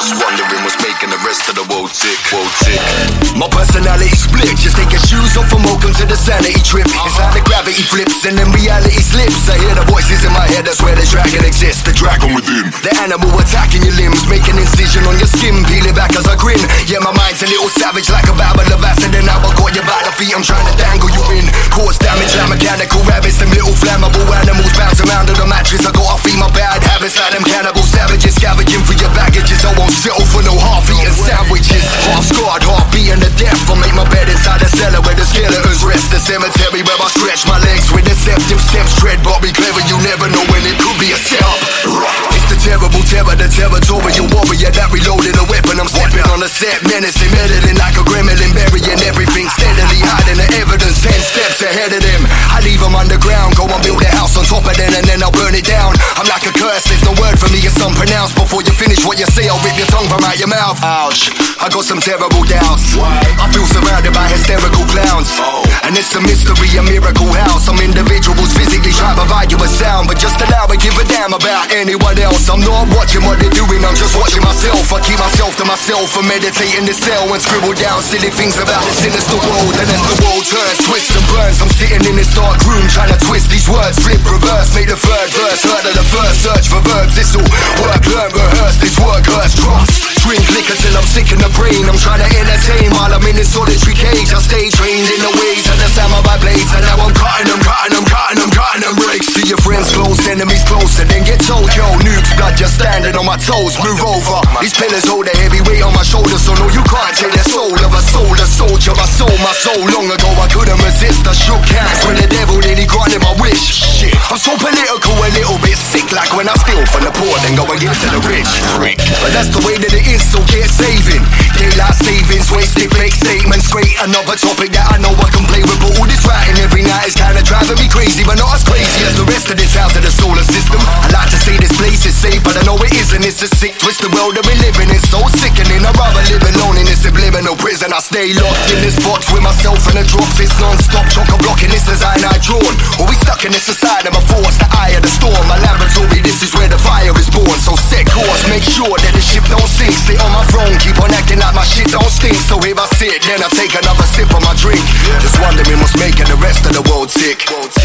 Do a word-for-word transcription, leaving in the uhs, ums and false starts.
Just wondering what's making the rest of the world tick, world tick. My personality split, just take your shoes off and welcome to the sanity trip. It's like the gravity flips and then reality slips. I hear the voices in my head, that's where the dragon exists, the dragon within. The animal attacking your limbs, make an incision on your skin, peel it back as I grin. Yeah, my mind's a little savage like a babble of acid, and now I got you by the feet, I'm trying to dangle you in. Cause damage like mechanical rabbits, them little flammable animals bounce around on the mattress. I gotta feed my bad habits like them cannibal savages, scavenging for your baggages. I won't settle for no half-eaten sandwiches. Half scarred, half beaten to death. I make my bed inside the cellar where the skeletons rest. The cemetery where I stretch my legs with deceptive steps. Tread, but be clever, you never know when it could be a setup. It's the terrible terror, the territorial warrior that reloaded a weapon. I'm stepping on the set, menacing, meddling like a gremlin, burying everything steadily, hiding the evidence. Ten steps ahead of them, I leave them underground. Go and build a house on top of them and then I'll burn it down. I'm like a curse, there's no word for me, it's unpronounced. Before you finish what you say, I'll rip your tongue from out your mouth. Ouch, I got some terrible doubts. I feel surrounded by hysterical clowns. And it's a mystery, a miracle house. Some individuals physically try to provide you a sound, but just allow me, give a damn about anyone else. I'm not watching what they're doing, I'm just watching myself. I keep myself to myself and meditate in the cell and scribble down silly things about the sinister world. And as the world turns, twists and burns, I'm sitting in this dark room trying to twist these words, flip, reverse, make the third verse heard of the first. Search for verbs, this'll work, learn, rehearse. This work hurts, trust. Drink liquor till I'm sick in the brain. I'm trying to entertain while I'm in this solitary cage. I stay trained in the ways of the sound of my blades, and now I'm cutting them, cutting them, cutting them, cutting them breaks. See your friends close, enemies closer, then get told, yo, nukes, blood just standing on my toes. Move over, these pillars hold a heavy weight on my shoulders, so no, you can't take the soul of a soul, a soldier. I sold my soul long ago, I couldn't resist. I shook hands when the devil did, he granted my wish. Shit, I'm so political, a little bit sick, like when I steal from the poor, then go and give to the rich. Freak, but that's the way that it is, so get saving. Daylight savings, wasted fake statements. Great, another topic that I know I can play with, but all this writing every night is kinda driving me crazy, but not as crazy as the rest of this house of the solar system. I like to say this place is safe, but I know it isn't. It's a sick, twisted world that we live in. It's so sickening. I'd rather live alone in this subliminal prison. I stay locked in this box with myself and the drops. It's non-stop, chock-a-block in this design I've drawn. Or we stuck in this society of a force, the eye of the storm. My laboratory, this is where the fire is born. So set course, make sure that the ship don't sink. Sit on my throne, keep on acting like my shit don't stink. So here I sit, then I take another sip of my drink. Just wondering what's making the rest of the world tick.